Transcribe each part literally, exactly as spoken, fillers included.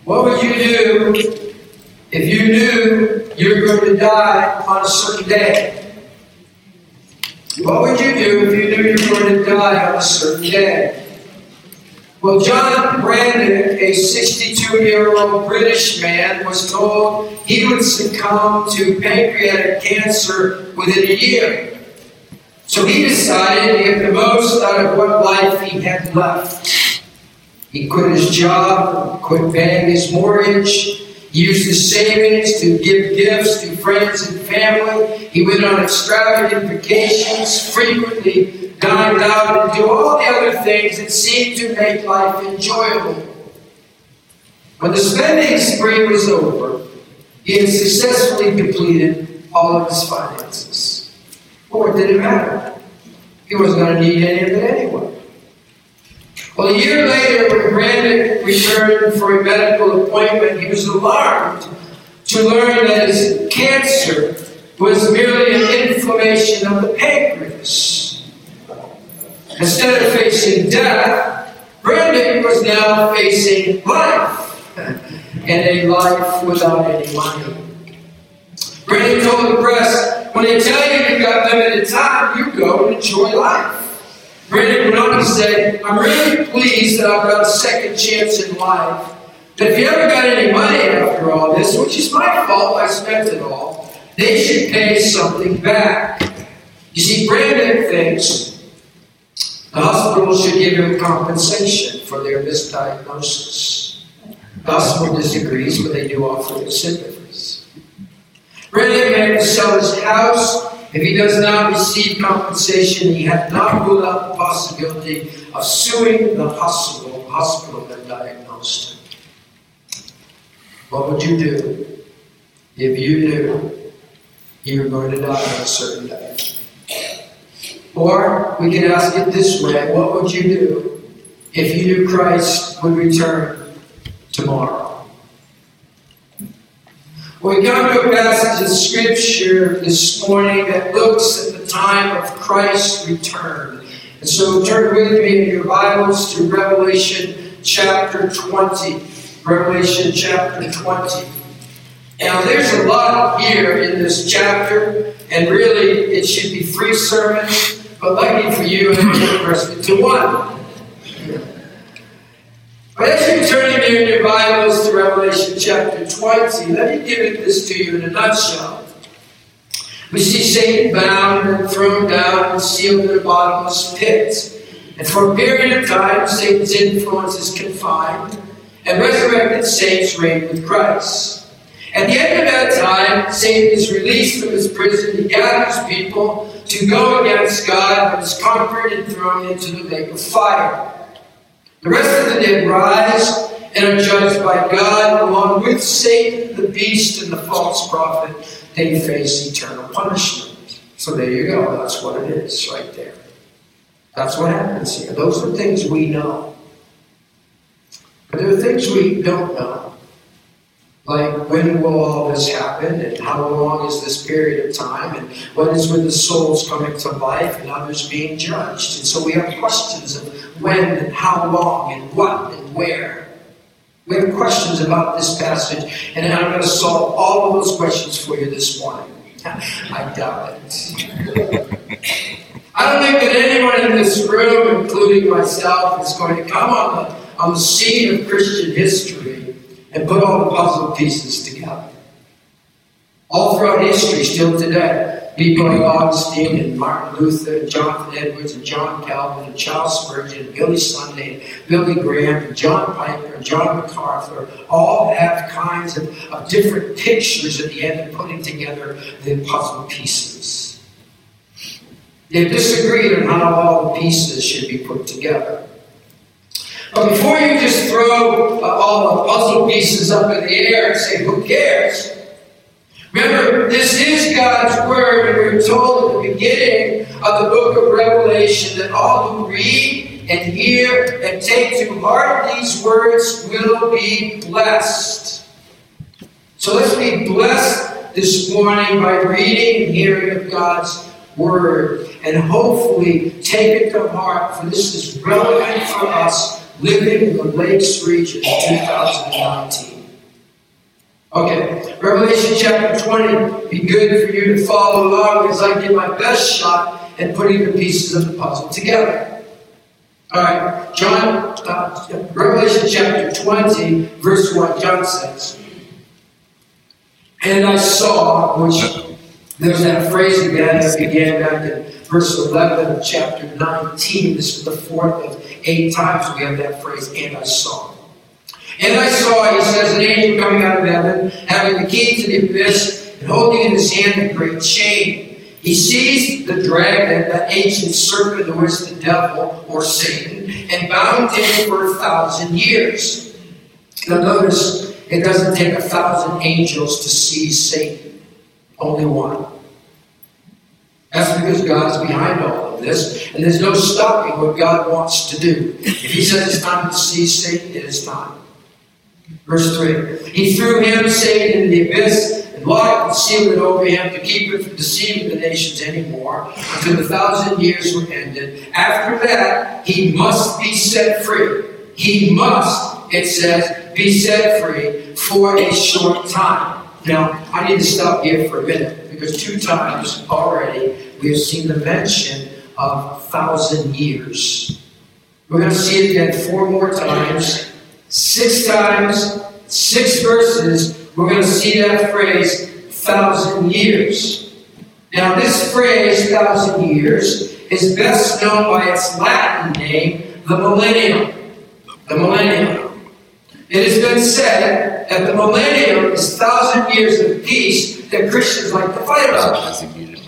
What would you do if you knew you were going to die on a certain day? What would you do if you knew you were going to die on a certain day? Well, John Brandick, a sixty-two-year-old British man, was told he would succumb to pancreatic cancer within a year. So he decided to get the most out of what life he had left. He quit his job, quit paying his mortgage. He used his savings to give gifts to friends and family. He went on extravagant vacations, frequently dined out, and do all the other things that seemed to make life enjoyable. When the spending spree was over, he had successfully completed all of his finances. Well, what did it matter? He wasn't going to need any of it anyway. Well, a year later, when Brandick returned for a medical appointment, he was alarmed to learn that his cancer was merely an inflammation of the pancreas. Instead of facing death, Brandick was now facing life, and a life without any money. Brandick told the press, when they tell you you've got limited time, you go and enjoy life. Brandick went on to say, I'm really pleased that I've got a second chance in life. That if you ever got any money after all this, which is my fault, I spent it all, they should pay something back. You see, Brandick thinks the hospital should give him compensation for their misdiagnosis. The hospital disagrees, but they do offer their sympathies. Brandick may have to sell his house. If he does not receive compensation, he has not ruled out the possibility of suing the hospital, hospital that diagnosed him. What would you do if you knew you were going to die on a certain day? Or we can ask it this way, what would you do if you knew Christ would return tomorrow? Well, we come to a passage of Scripture this morning that looks at the time of Christ's return. And so turn with me in your Bibles to Revelation chapter twenty. Revelation chapter twenty. Now, there's a lot here in this chapter, and really it should be three sermons. But lucky for you, I'm going to press it to one. But as you turn in your Bibles to Revelation chapter twenty, let me give it this to you in a nutshell. We see Satan bound and thrown down and sealed in a bottomless pit. And for a period of time, Satan's influence is confined, and resurrected saints reign with Christ. At the end of that time, Satan is released from his prison. He gathers people to go against God and is conquered and thrown into the lake of fire. The rest of the dead rise and are judged by God, along with Satan, the beast, and the false prophet. They face eternal punishment. So there you go. That's what it is right there. That's what happens here. Those are things we know. But there are things we don't know. Like, when will all this happen, and how long is this period of time, and what is with the souls coming to life and others being judged? And so we have questions of when and how long and what and where. We have questions about this passage, and I'm going to solve all of those questions for you this morning. I doubt it. I don't think that anyone in this room, including myself, is going to come on the, on the scene of Christian history and put all the puzzle pieces together. All throughout history, still today, people like Augustine and Martin Luther and Jonathan Edwards and John Calvin and Charles Spurgeon and Billy Sunday and Billy Graham and John Piper and John MacArthur all have kinds of, of different pictures at the end of putting together the puzzle pieces. They've disagreed on how all the pieces should be put together. But before you just throw uh, all the puzzle pieces up in the air and say, who cares? Remember, this is God's Word, and we're told at the beginning of the book of Revelation that all who read and hear and take to heart these words will be blessed. So let's be blessed this morning by reading and hearing of God's Word, and hopefully take it to heart, for this is relevant for us living in the Lakes region in two thousand nineteen. Okay, Revelation chapter twenty. Be good for you to follow along as I give my best shot at putting the pieces of the puzzle together. All right, John, uh, Revelation chapter twenty, verse one, John says, and I saw, which there's that phrase again that began back in verse eleven of chapter nineteen. This is the fourth of eight times we have that phrase, and I saw. And I saw, he says, an angel coming out of heaven, having the key to the abyss, and holding in his hand a great chain. He seized the dragon, that ancient serpent who is the devil, or Satan, and bound him for a thousand years. Now notice, it doesn't take a thousand angels to seize Satan. Only one. That's because God's behind all of this, and there's no stopping what God wants to do. If he says it's time to seize Satan, it is time. Verse three. He threw him, Satan, in the abyss, and locked and sealed it over him to keep it from deceiving the nations anymore, until the thousand years were ended. After that, he must be set free. He must, it says, be set free for a short time. Now, I need to stop here for a minute, because two times already we have seen the mention of thousand years. We're going to see it again four more times. Six times, six verses, we're going to see that phrase, thousand years. Now, this phrase, thousand years, is best known by its Latin name, the millennium. The millennium. It has been said that the millennium is thousand years of peace that Christians like to fight about.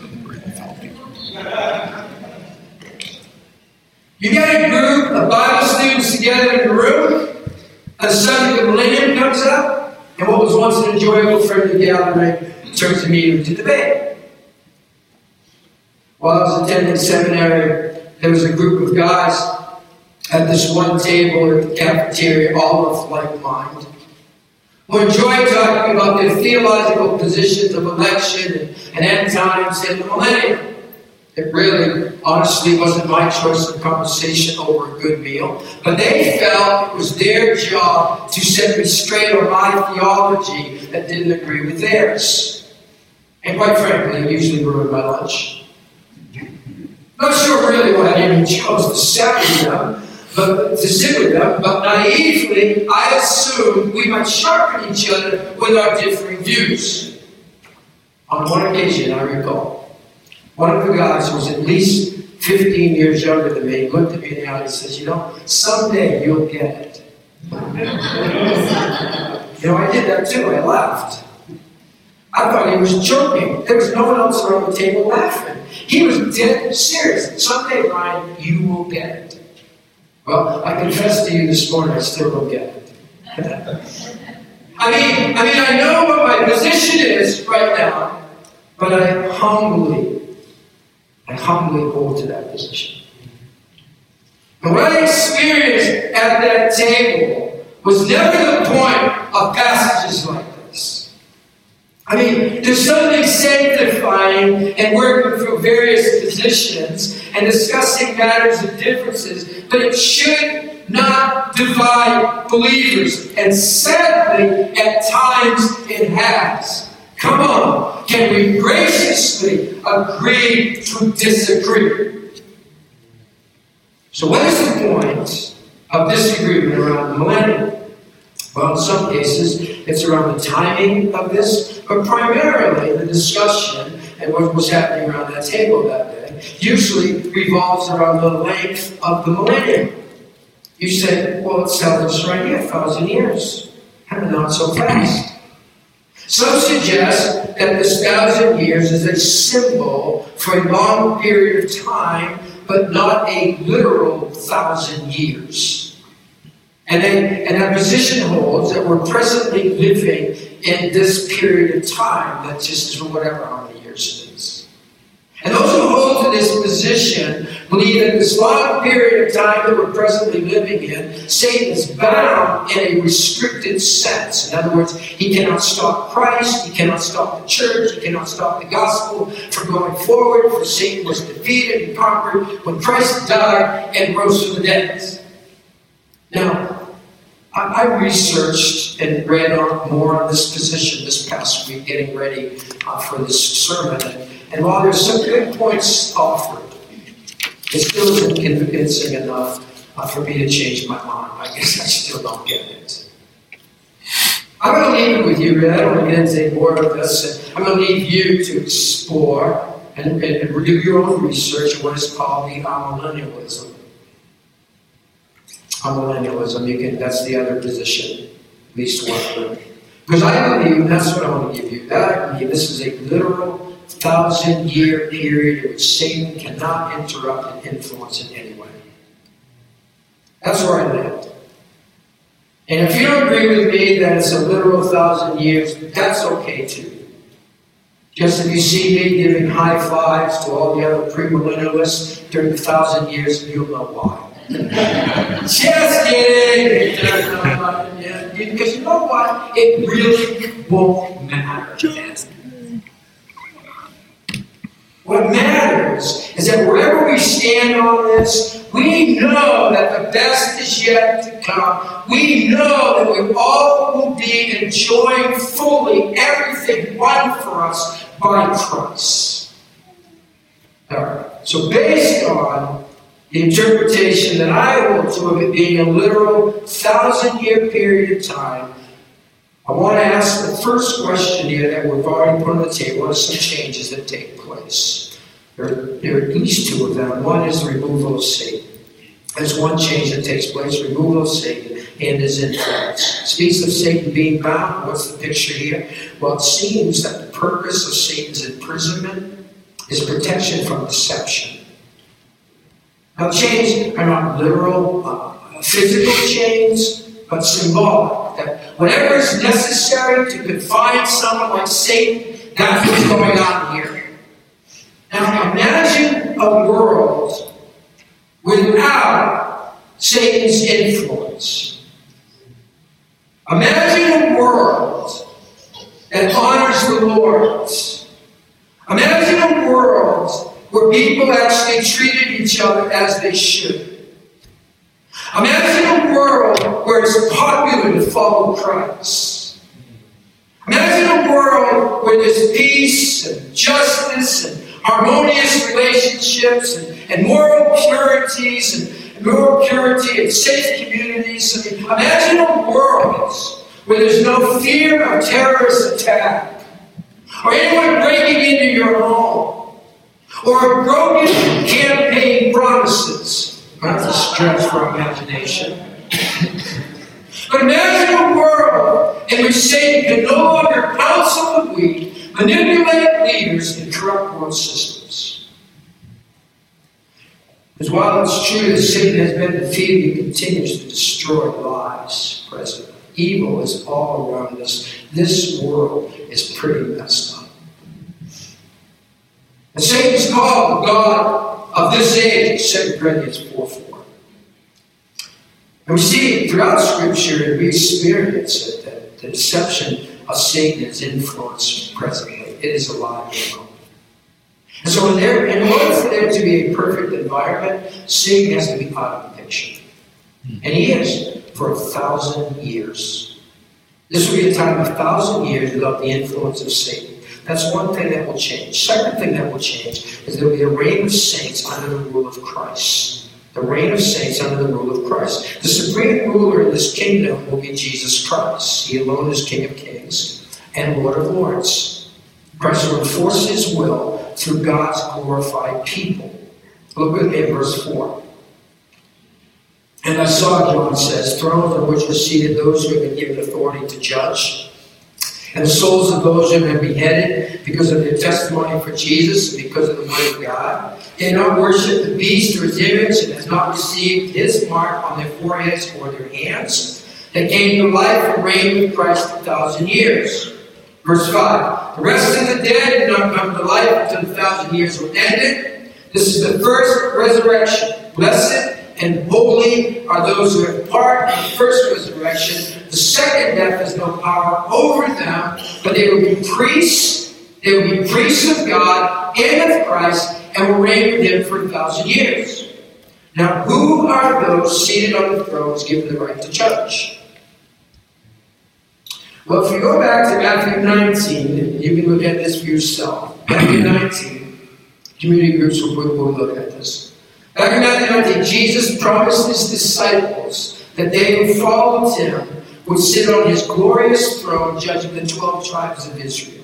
You get a group of Bible students together in a room, and the subject of millennium comes up, and what was once an enjoyable friendly gathering turns immediately to debate. While I was attending seminary, there was a group of guys at this one table at the cafeteria, all of like mind, who enjoyed talking about their theological positions of election and, and end times and the millennium. It really, honestly, wasn't my choice of conversation over a good meal, but they felt it was their job to set me straight on my theology that didn't agree with theirs. And quite frankly, it usually ruined my lunch. Not sure really why I even chose to sit with them, but to sit with them, but naively, I assumed we might sharpen each other with our differing views. On one occasion, I recall, one of the guys who was at least fifteen years younger than me looked at me in the eye and says, you know, someday you'll get it. You know, I did that too. I laughed. I thought he was joking. There was no one else around the table laughing. He was dead serious. Someday, Ryan, you will get it. Well, I confess to you this morning, I still don't get it. I mean, I mean, I know what my position is right now, but I humbly I humbly hold to that position. And what I experienced at that table was never the point of passages like this. I mean, there's something sanctifying and working through various positions and discussing matters of differences, but it should not divide believers. And sadly, at times it has. Come on, can we graciously agree to disagree? So what is the point of disagreement around the millennium? Well, in some cases, it's around the timing of this, but primarily the discussion and what was happening around that table that day usually revolves around the length of the millennium. You say, well, it tells us right here, a thousand years. And not so fast. Some suggest that this thousand years is a symbol for a long period of time, but not a literal thousand years. And, then, and that position holds that we're presently living in this period of time that just is for whatever how many years it is. And those who hold to this position believe that this long period of time that we're presently living in, Satan is bound in a restricted sense. In other words, he cannot stop Christ, he cannot stop the church, he cannot stop the gospel from going forward, for Satan was defeated and conquered when Christ died and rose from the dead. Now, I, I researched and read on, more on this position this past week, getting ready uh, for this sermon. And, and while there's some good points offered, it still isn't convincing enough uh, for me to change my mind. I guess I still don't get it. I'm going to leave it with you, really. I don't want to get into any more of this. I'm going to leave you to explore and, and, and do your own research on what is called the amillennialism. Amillennialism, you can, that's the other position, at least one of them. Because I believe, and that's what I want to give you, that I believe this is a literal thousand-year period in which Satan cannot interrupt and influence in any way. That's where I land. And if you don't agree with me that it's a literal thousand years, that's okay too. Just if you see me giving high fives to all the other premillennialists during the thousand years, you'll know why. Just kidding! Because you know what? It really won't matter. What matters is that wherever we stand on this, we know that the best is yet to come. We know that we all will be enjoying fully everything won for us by Christ. All right. So based on the interpretation that I hold to of it being a literal thousand-year period of time, I want to ask the first question here that we've already put on the table. What are some changes that take place? There, there are at least two of them. One is the removal of Satan. There's one change that takes place, removal of Satan and his influence. It speaks of Satan being bound. What's the picture here? Well, it seems that the purpose of Satan's imprisonment is protection from deception. Now, chains are not literal, uh, physical chains, but symbolic. That whatever is necessary to confine someone like Satan, that's what's going on here. Now, imagine a world without Satan's influence. Imagine a world that honors the Lord. Imagine a world where people actually treated each other as they should. Imagine a world where it's popular to follow Christ. Imagine a world where there's peace and justice and harmonious relationships and, and moral purities and moral purity and safe communities. I mean, imagine a world where there's no fear of terrorist attack or anyone breaking into your home or broken campaign promises. Not a stretch for imagination. But imagine a world in which Satan can no longer counsel the weak, manipulate leaders, and corrupt world systems. Because while it's true that Satan has been defeated, he continues to destroy lives presently. Evil is all around us. This world is pretty messed up. And Satan's called the God of this age, Second Corinthians four four. And we see it throughout Scripture, and we experience it, that the deception of Satan is influenced presently. It is alive and well. And so in, there, in order for there to be a perfect environment, Satan has to be out of the picture. And he is for a thousand years. This will be a time of a thousand years without the influence of Satan. That's one thing that will change. Second thing that will change is there will be a reign of saints under the rule of Christ. The reign of saints under the rule of Christ. The supreme ruler in this kingdom will be Jesus Christ. He alone is King of Kings and Lord of Lords. Christ will enforce his will through God's glorified people. Look with me at verse four. And I saw, John says, thrones on which were seated those who have been given authority to judge. And the souls of those who have been beheaded because of their testimony for Jesus and because of the word of God. They have not worshipped the beast or his image and have not received his mark on their foreheads or their hands. They came to life and reigned with Christ a thousand years. Verse five. The rest of the dead did not come to life until the thousand years were ended. This is the first resurrection. Blessed and holy are those who have part in the first resurrection. The second death has no power over them, but they will be priests. They will be priests of God and of Christ, and will reign with him for a thousand years. Now, who are those seated on the thrones given the right to judge? Well, if you go back to Matthew nineteen, you can look at this for yourself. Matthew nineteen, community groups will, will look at this. Back in Matthew nineteen, Jesus promised his disciples that they who followed him would sit on his glorious throne judging the twelve tribes of Israel.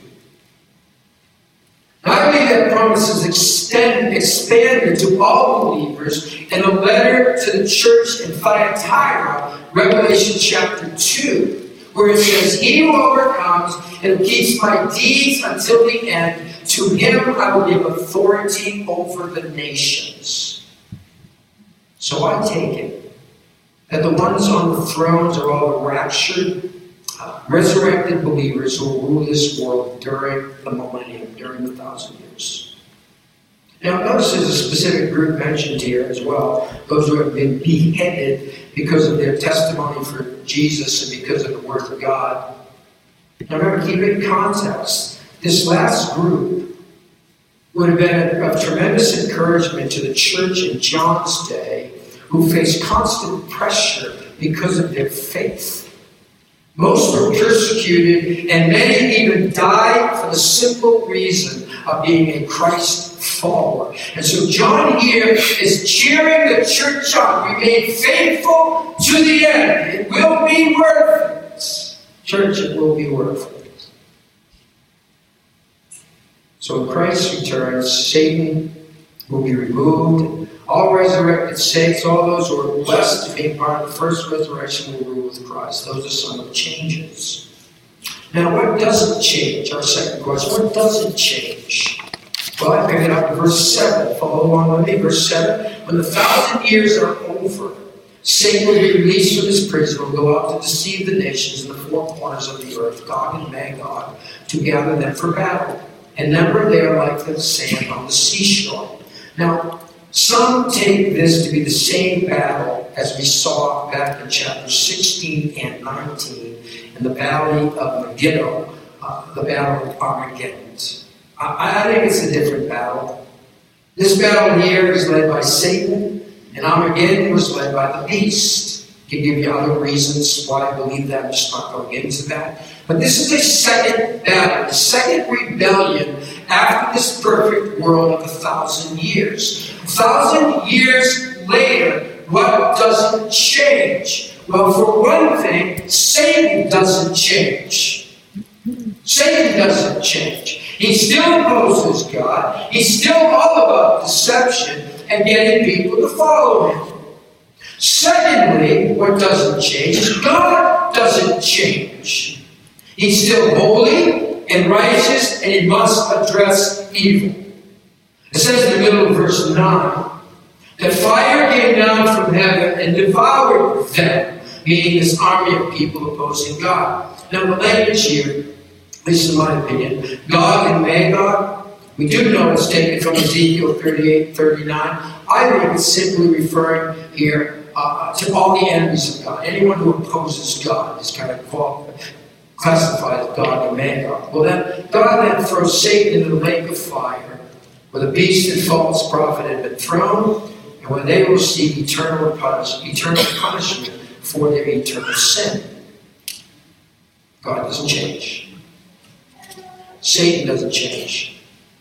Now, I believe that promise is extended, expanded to all believers in a letter to the church in Thyatira, Revelation chapter two, where it says, "He who overcomes and keeps my deeds until the end, to him I will give authority over the nations." So I take it that the ones on the thrones are all the raptured, uh, resurrected believers who will rule this world during the millennium, during the thousand years. Now notice there's a specific group mentioned here as well, those who have been beheaded because of their testimony for Jesus and because of the Word of God. Now remember, keep it in context. This last group would have been of tremendous encouragement to the church in John's day, who faced constant pressure because of their faith. Most were persecuted, and many even died for the simple reason of being a Christ follower. And so John here is cheering the church on. Remain faithful to the end. It will be worth it. Church, it will be worth it. So when Christ returns, Satan will be removed. All resurrected saints, all those who are blessed to be part of the first resurrection, will rule with Christ. Those are some of the changes. Now, what doesn't change? Our second question. What doesn't change? Well, I pick it up in verse seven. Follow along with me. Verse seven. When the thousand years are over, Satan will be released from his prison and will go out to deceive the nations in the four corners of the earth, Gog and Magog, to gather them for battle. And number they are like the sand on the seashore. Now, some take this to be the same battle as we saw back in chapters sixteen and nineteen in the valley of Megiddo, uh, the battle of Armageddon. I, I think it's a different battle. This battle here is led by Satan, and Armageddon was led by the beast. I can give you other reasons why I believe that. I'm just not going into that. But this is a second battle, a second rebellion after this perfect world of a thousand years. A thousand years later, what doesn't change? Well, for one thing, Satan doesn't change. Satan doesn't change. He still opposes God. He's still all about deception and getting people to follow him. Secondly, what doesn't change is God doesn't change. He's still holy and righteous, and he must address evil. It says in the middle of verse nine, that fire came down from heaven and devoured them, meaning this army of people opposing God. Now the language here, at least in my opinion, Gog and Magog, we do know it's taken from Ezekiel thirty-eight, thirty-nine. I think it's simply referring here uh, to all the enemies of God. Anyone who opposes God is kind of called, classified as Gog and Magog. Well then, God then throws Satan into the lake of fire, where the beast and false prophet had been thrown, and when they will receive eternal, punish, eternal punishment for their eternal sin. God doesn't change. Satan doesn't change.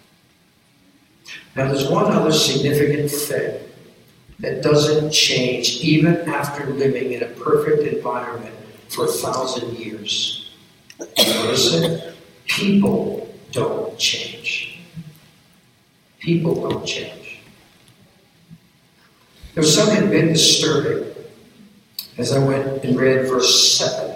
Now there's one other significant thing that doesn't change even after living in a perfect environment for a thousand years. Notice it? People don't change. People don't change. There was something a bit disturbing as I went and read verse seven.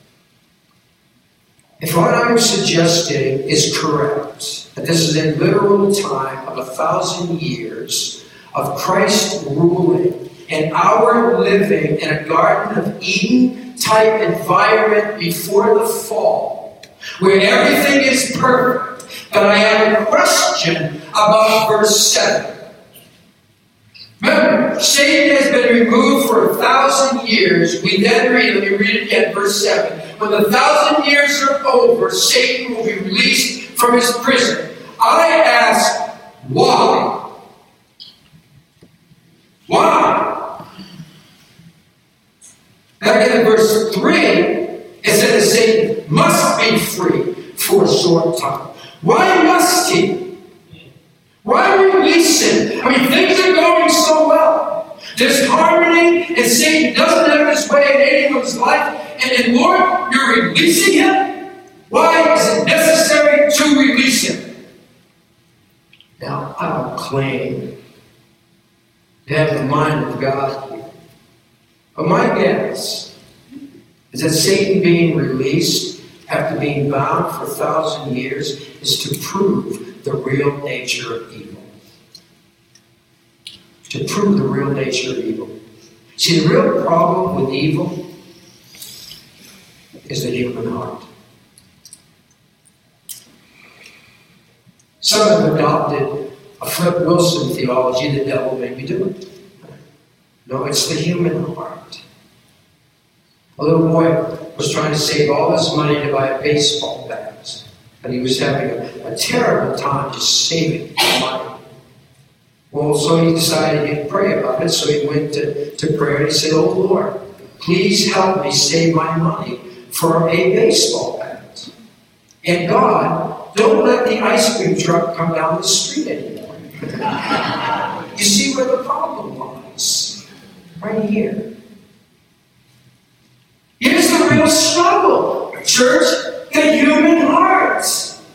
If what I'm suggesting is correct, that this is a literal time of a thousand years of Christ ruling and our living in a Garden of Eden type environment before the fall, where everything is perfect, but I have a question about verse seven. Remember, Satan has been removed for a thousand years. We then read, let me read it again, verse seven. When the thousand years are over, Satan will be released from his prison. I ask, why? Why? Back in verse three, it says Satan must be free for a short time. Why must he? Why release him? I mean, things are going so well. There's harmony, and Satan doesn't have his way in anyone's life. And, and Lord, you're releasing him? Why is it necessary to release him? Now, I don't claim to have the mind of God here. But my guess is that Satan being released after being bound for a thousand years is to prove the real nature of evil. To prove the real nature of evil. See, the real problem with evil is the human heart. Some have adopted a Flip Wilson theology, the devil made me do it. No, it's the human heart. A little boy was trying to save all his money to buy a baseball bat, and he was having a, a terrible time just saving money. Well, so he decided he'd pray about it, so he went to, to prayer and he said, "Oh Lord, please help me save my money for a baseball bat. And God, don't let the ice cream truck come down the street anymore." You see where the problem lies? Right here. Here's the real struggle, church, the human heart.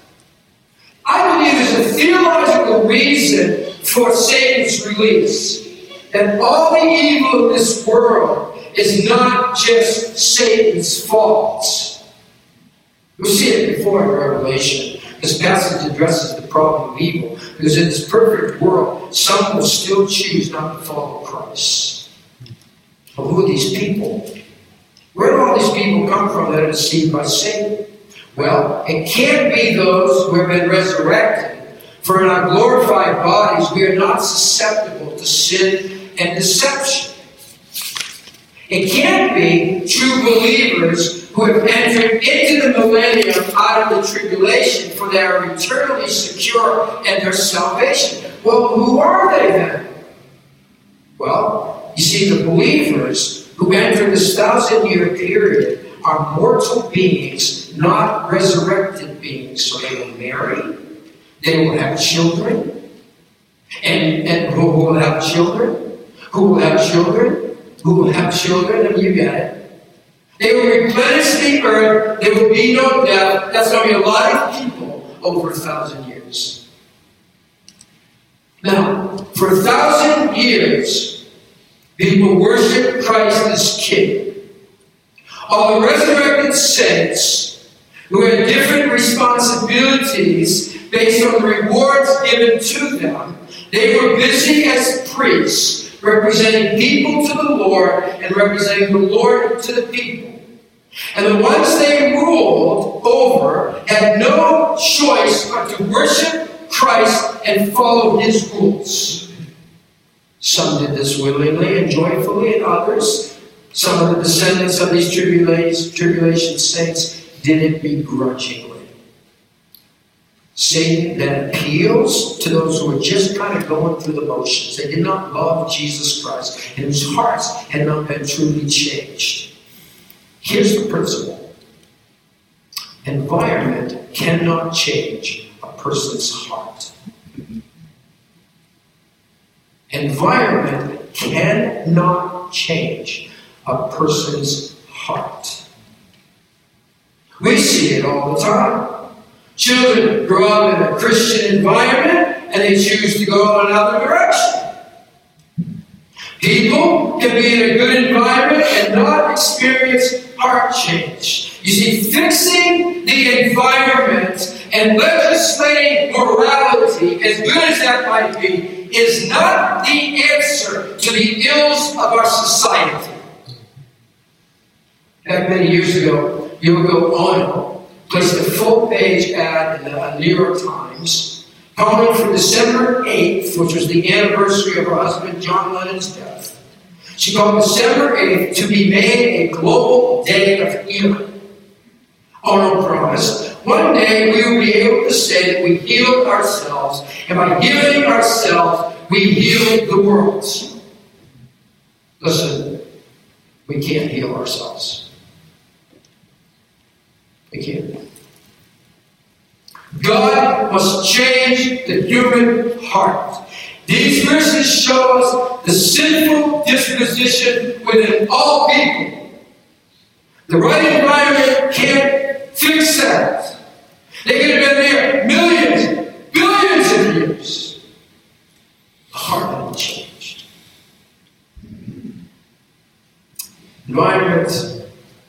I believe there's a theological reason for Satan's release. And all the evil in this world is not just Satan's fault. We'll see it before in Revelation. This passage addresses the problem of evil. Because in this perfect world, some will still choose not to follow Christ. But who are these people? Where do all these people come from that are deceived by Satan? Well, it can't be those who have been resurrected. For in our glorified bodies, we are not susceptible to sin and deception. It can't be true believers who have entered into the millennium out of the tribulation, for they are eternally secure in their salvation. Well, who are they then? Well, you see, the believers who enter this thousand-year period are mortal beings, not resurrected beings. So they will marry, they will have children, and, and who will have children? Who will have children? Who will have children? And you get it. They will replenish the earth. There will be no death. That's going to be a lot of people over a thousand years. Now, for a thousand years, people worship Christ as King. All the resurrected saints who had different responsibilities based on the rewards given to them, they were busy as priests, representing people to the Lord and representing the Lord to the people. And the ones they ruled over had no choice but to worship Christ and follow his rules. Some did this willingly and joyfully, and others, some of the descendants of these tribulation, tribulation saints, did it begrudgingly. Satan then appeals to those who are just kind of going through the motions. They did not love Jesus Christ, and whose hearts had not been truly changed. Here's the principle. Environment cannot change a person's heart. Environment cannot change a person's heart. We see it all the time. Children grow up in a Christian environment and they choose to go in another direction. People can be in a good environment and not experience heart change. You see, fixing the environment and legislating morality, as good as that might be, is not the answer to the ills of our society. Back many years ago, Yoko Ono placed a full-page ad in the New York Times calling for December eighth, which was the anniversary of her husband John Lennon's death. She called December eighth to be made a global day of healing. Ono promised, one day we will be able to say that we healed ourselves, and by healing ourselves, we healed the world. Listen, we can't heal ourselves. We can't. God must change the human heart. These verses show us the sinful disposition within all people. The right environment can't fix that. They could have been there millions, billions of years. The heart hasn't changed. Environment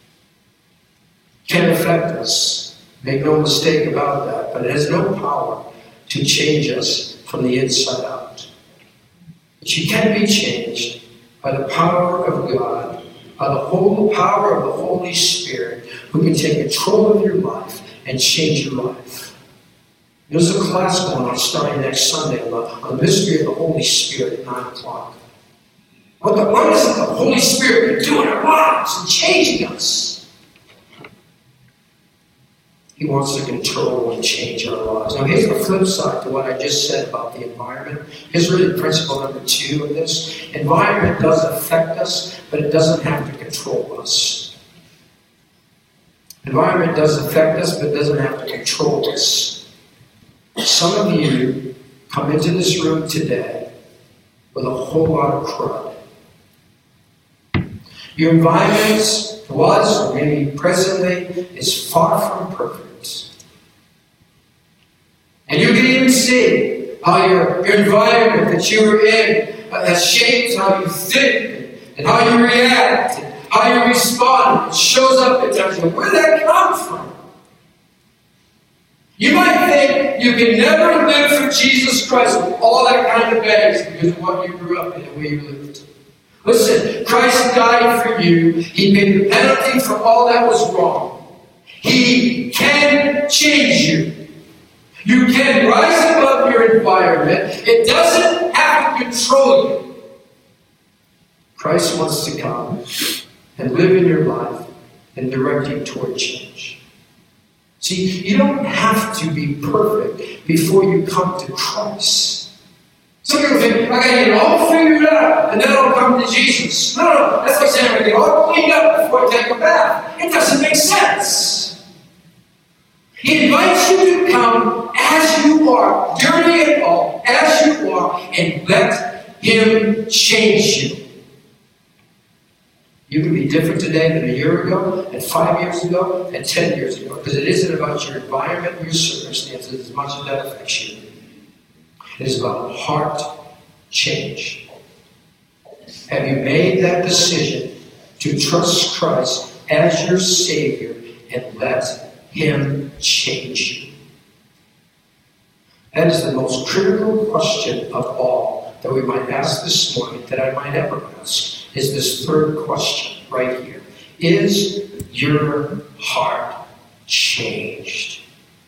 can affect us. Make no mistake about that. But it has no power to change us from the inside out. But you can be changed by the power of God, by the whole power of the Holy Spirit, who can take control of your life and change your life. There's a class going on starting next Sunday on the, on the mystery of the Holy Spirit at nine o'clock. What, the, what is the Holy Spirit doing in our lives and changing us? He wants to control and change our lives. Now here's the flip side to what I just said about the environment. Here's really principle number two of this. Environment does affect us, but it doesn't have to control us. Environment does affect us, but it doesn't have to control us. Some of you come into this room today with a whole lot of crud. Your environment was, or maybe presently, is far from perfect. And you can even see how your, your environment that you were in uh, has shaped how you think and how you react and how you respond. It shows up at times. Where did that come from? You might think you can never live for Jesus Christ with all that kind of baggage because of what you grew up in and where you lived. Listen, Christ died for you. He paid the penalty for all that was wrong. He can change you. You can rise above your environment. It doesn't have to control you. Christ wants to come and live in your life and direct you toward change. See, you don't have to be perfect before you come to Christ. Some people think, I got to get it all figured out, and then I'll come to Jesus. No, no, that's like saying everything all cleaned up before I take a bath. It doesn't make sense. He invites you to come as you are, dirty and all, as you are, and let Him change you. You can be different today than a year ago, and five years ago, and ten years ago, because it isn't about your environment and your circumstances as much as that affects you. It is about heart change. Have you made that decision to trust Christ as your Savior and let Him change you? That is the most critical question of all that we might ask this morning, that I might ever ask, is this third question right here. Is your heart changed?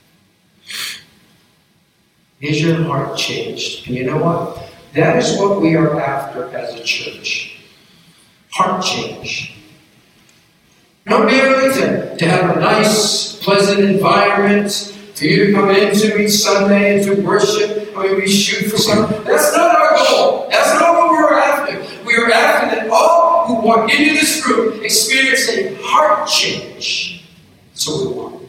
Is your heart changed? And you know what? That is what we are after as a church. Heart change. Not merely to, to have a nice, pleasant environment for you to come into each Sunday and to worship. I mean, we shoot for something. That's not our goal. That's not what we're after. We are after that all who walk into this room experience a heart change. That's what we want.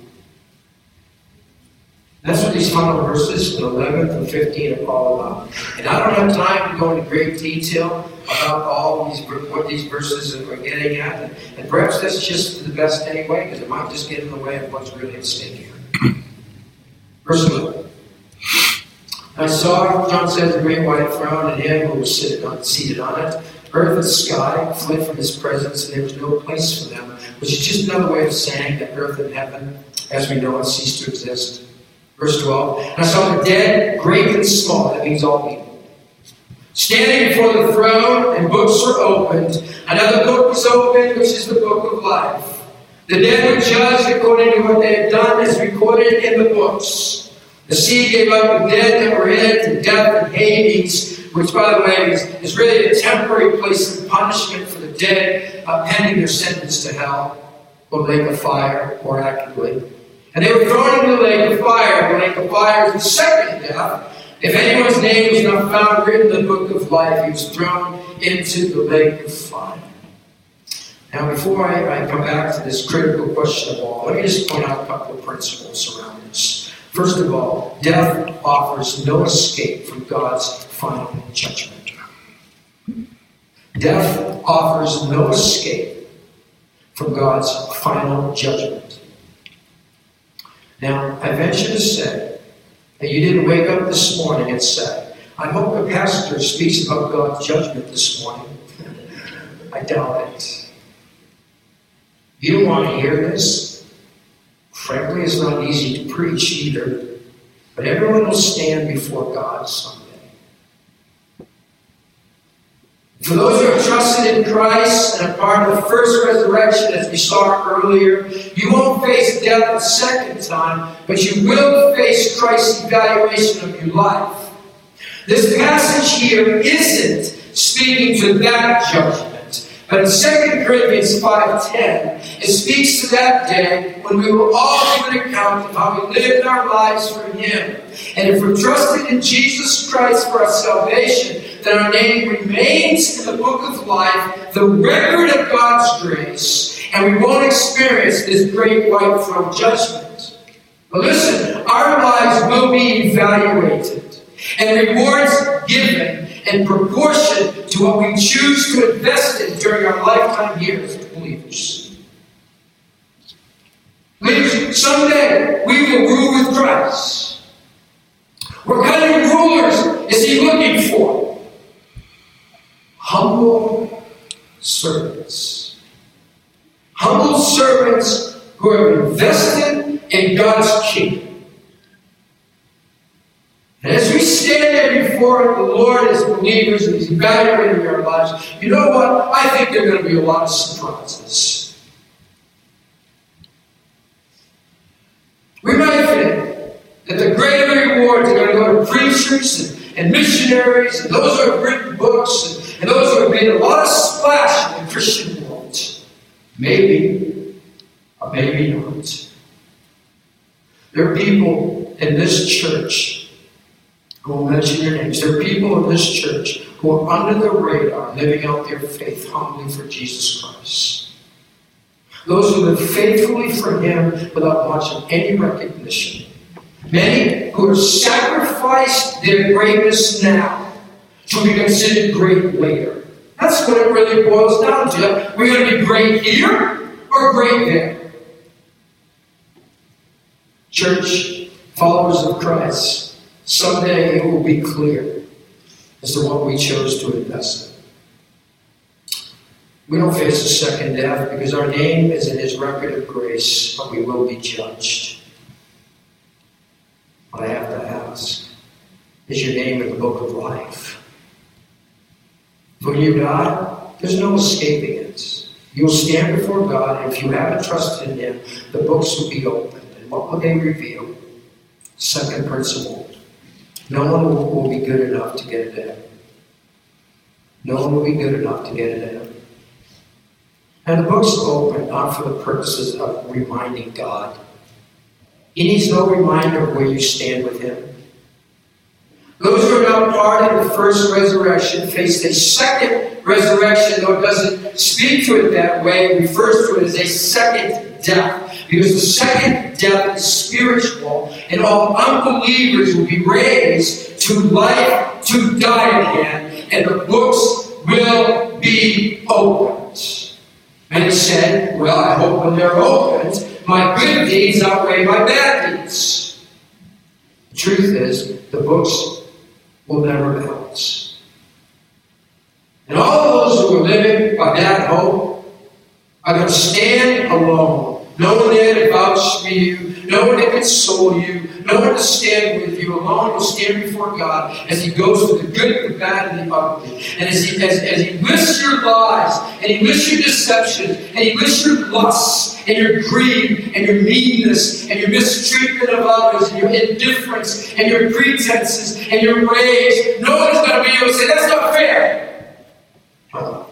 That's what these final verses, from eleven and fifteen, are all about. And I don't have time to go into great detail about all these what these verses are getting at. And, and perhaps that's just the best anyway, because it might just get in the way of what's really at stake here. Verse eleven. I saw, John says, a great white throne, and him who was seated on, seated on it. Earth and sky fled from his presence, and there was no place for them, which is just another way of saying that earth and heaven, as we know it, ceased to exist. Verse twelve, and I saw the dead, great and small, that means all people, standing before the throne, and books were opened. Another book was opened, which is the book of life. The dead were judged according to what they had done, as recorded in the books. The sea gave up the dead that were in it, to death and Hades, which, by the way, is, is really a temporary place of punishment for the dead, uh, pending their sentence to hell, or lake of fire, more accurately. And they were thrown into the lake of fire. The lake of fire is the second death. If anyone's name was not found written in the book of life, he was thrown into the lake of fire. Now, before I, I come back to this critical question of all, let me just point out a couple of principles around this. First of all, death offers no escape from God's final judgment. Death offers no escape from God's final judgment. Now, I venture to say that you didn't wake up this morning and say, I hope the pastor speaks about God's judgment this morning. I doubt it. You don't want to hear this. Frankly, it's not easy to preach either. But everyone will stand before God someday. For those who have trusted in Christ and are part of the first resurrection, as we saw earlier, you won't face death a second time, but you will face Christ's evaluation of your life. This passage here isn't speaking to that judgment. But in Second Corinthians five ten, it speaks to that day when we will all give an account of how we lived our lives for Him. And if we're trusted in Jesus Christ for our salvation, then our name remains in the book of life, the record of God's grace, and we won't experience this great white throne judgment. But listen, our lives will be evaluated and rewards given in proportion to what we choose to invest in during our lifetime years as believers. Believers, someday we will rule with Christ. What kind of rulers is He looking for? Humble servants. Humble servants who have invested in God's kingdom. And as we stand there before the Lord as believers and He's evaluating our lives, you know what? I think there are going to be a lot of surprises. We might think that the greater rewards are going to go to preachers and, and missionaries and those who have written books and, and those who have made a lot of splash in the Christian world. Maybe, or maybe not. There are people in this church who will mention your names. There are people in this church who are under the radar, living out their faith humbly for Jesus Christ. Those who live faithfully for Him without much of any recognition. Many who have sacrificed their greatness now to be considered great later. That's what it really boils down to. We're going to be great here or great there. Church, followers of Christ, someday it will be clear as to what we chose to invest in. We don't face a second death because our name is in His record of grace, but we will be judged. But I have to ask, is your name in the book of life? When you die, there's no escaping it. You will stand before God, and if you haven't trusted in Him, the books will be opened. And what will they reveal? Second principle. No one will, will be good enough to get into heaven. No one will be good enough to get into heaven. And the books open not for the purposes of reminding God. He needs no reminder of where you stand with Him. Those who are not part of the first resurrection face a second resurrection, though it doesn't speak to it that way. It refers to it as a second death. Because the second death is spiritual, and all unbelievers will be raised to life, to die again, and the books will be opened. And he said, well, I hope when they're opened, my good deeds outweigh my bad deeds. The truth is, the books will never close. And all those who are living by that hope are going to stand alone. No one there to vouch for you, no one to console you, no one to stand with you. Alone will stand before God as He goes through the good, the bad, and the ugly. And as He, as, as he lists your lies, and He lists your deception, and He lists your lusts, and your greed, and your meanness, and your mistreatment of others, and your indifference, and your pretenses, and your rage, no one is going to be able to say, that's not fair. Oh.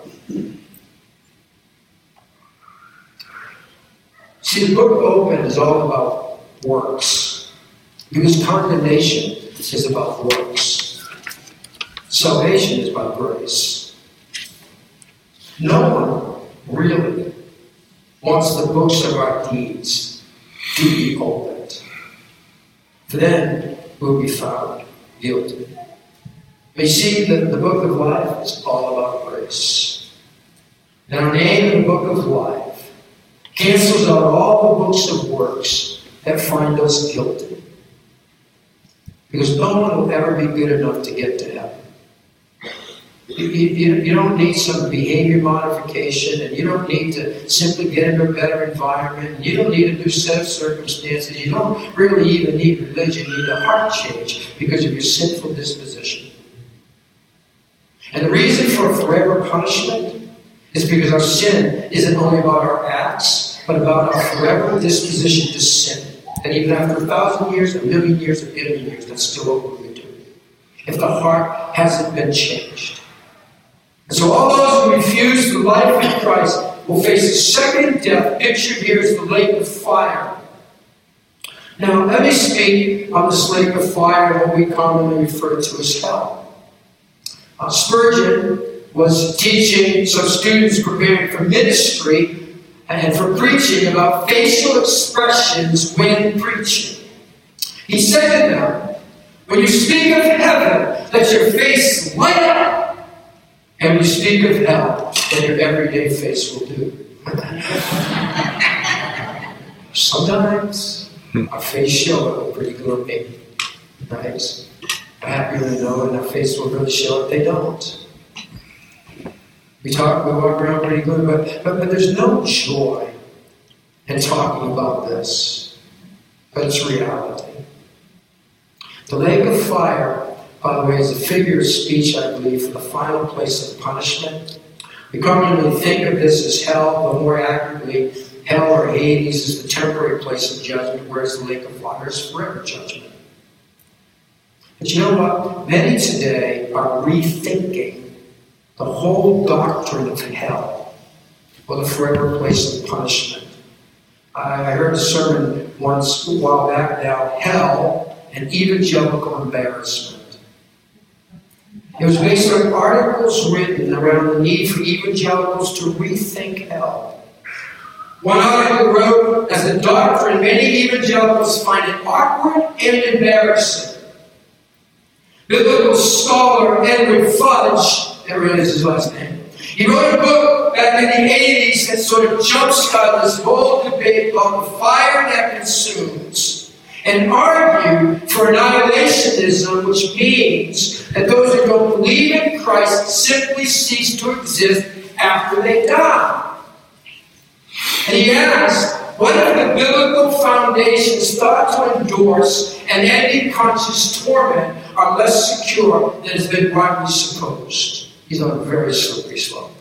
See, the book open is all about works. Because condemnation is about works. Salvation is by grace. No one really wants the books of our deeds to be opened. For then we'll be found guilty. You see, the, the book of life is all about grace. And our name in the book of life cancels out all the books of works that find us guilty. Because no one will ever be good enough to get to heaven. You, you, you don't need some behavior modification, and you don't need to simply get into a better environment, and you don't need a new set of circumstances. You don't really even need religion. You need a heart change because of your sinful disposition. And the reason for forever punishment is because our sin isn't only about our acts, but about our forever disposition to sin. And even after a thousand years, a million years, a billion years, that's still what we do. If the heart hasn't been changed. And so all those who refuse the life of Christ will face a second death, pictured here as the lake of fire. Now, let me speak on this lake of fire, what we commonly refer to as hell. Uh, Spurgeon was teaching some students preparing for ministry and for preaching about facial expressions when preaching. He said to them, when you speak of heaven, let your face light up. And when you speak of hell, then your everyday face will do. Sometimes our face show it pretty gloomy. Right? I happen to know, and our face will really show it. They don't. We talk, we walk around pretty good, but, but, but there's no joy in talking about this. But it's reality. The lake of fire, by the way, is a figure of speech, I believe, for the final place of punishment. We commonly think of this as hell, but more accurately, hell or Hades is the temporary place of judgment, whereas the lake of fire is forever judgment. But you know what? Many today are rethinking the whole doctrine of hell, or the forever place of punishment. I heard a sermon once a while back now, Hell and Evangelical Embarrassment. It was based on articles written around the need for evangelicals to rethink hell. One article wrote, as a doctrine, many evangelicals find it awkward and embarrassing. Biblical scholar Edward Fudge, that really is his last name, he wrote a book back in the eighties that sort of jump-started this whole debate about the fire that consumes, and argued for annihilationism, which means that those who don't believe in Christ simply cease to exist after they die. And he asked, what if the biblical foundations thought to endorse an ending conscious torment are less secure than has been rightly supposed? He's on a very slippery slope.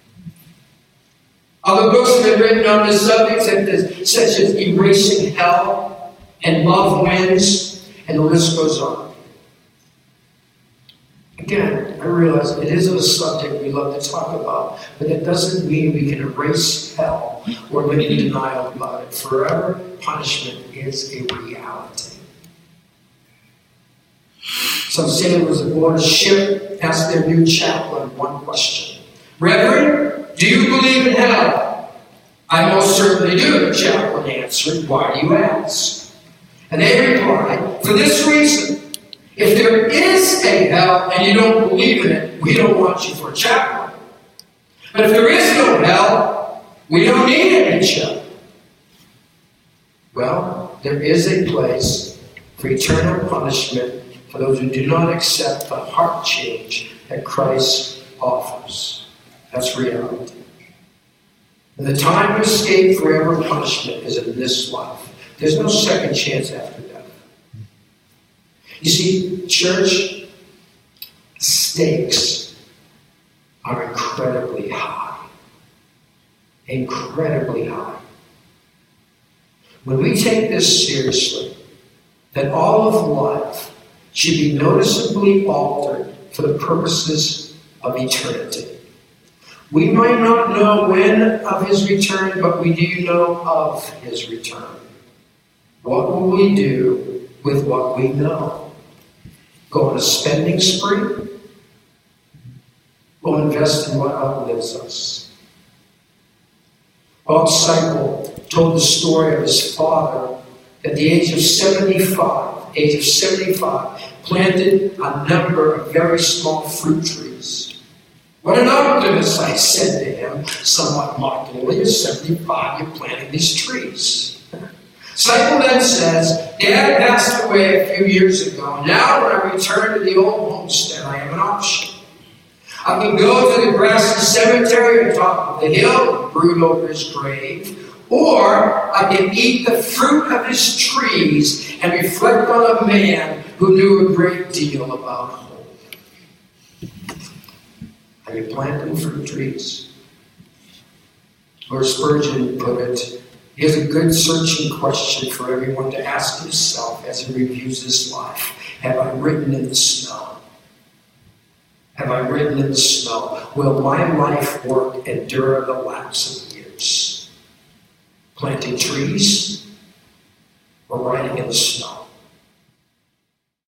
Other books have been written on this subject, such as Erasing Hell and Love Wins, and the list goes on. Again, I realize it isn't a subject we love to talk about, but that doesn't mean we can erase hell or live in denial about it. Forever punishment is a reality. Some sailors aboard a ship asked their new chaplain one question. Reverend, do you believe in hell? I most certainly do, the chaplain answered. Why do you ask? And they replied, for this reason. If there is a hell and you don't believe in it, we don't want you for a chaplain. But if there is no hell, we don't need any chaplain. Well, there is a place for eternal punishment for those who do not accept the heart change that Christ offers. That's reality. And the time to escape forever punishment is in this life. There's no second chance after death. You see, church, stakes are incredibly high. Incredibly high. When we take this seriously, that all of life should be noticeably altered for the purposes of eternity. We might not know when of his return, but we do know of his return. What will we do with what we know? Go on a spending spree? We'll invest in what outlives us. Bob Seipel told the story of his father at the age of seventy-five, age of seventy-five, planted a number of very small fruit trees. What an optimist, I said to him, somewhat mockingly. You're seventy-five, you're planting these trees. Seipel then says, Dad passed away a few years ago. Now when I return to the old homestead, I have an option. I can go to the grassy cemetery on top of the hill and brood over his grave, or I can eat the fruit of his trees and reflect on a man who knew a great deal about hope. Are you planting fruit trees? Or Spurgeon put it, here's a good searching question for everyone to ask himself as he reviews his life. Have I written in the snow? Have I written in the snow? Will my life work endure the lapse of years? Planting trees or riding in the snow?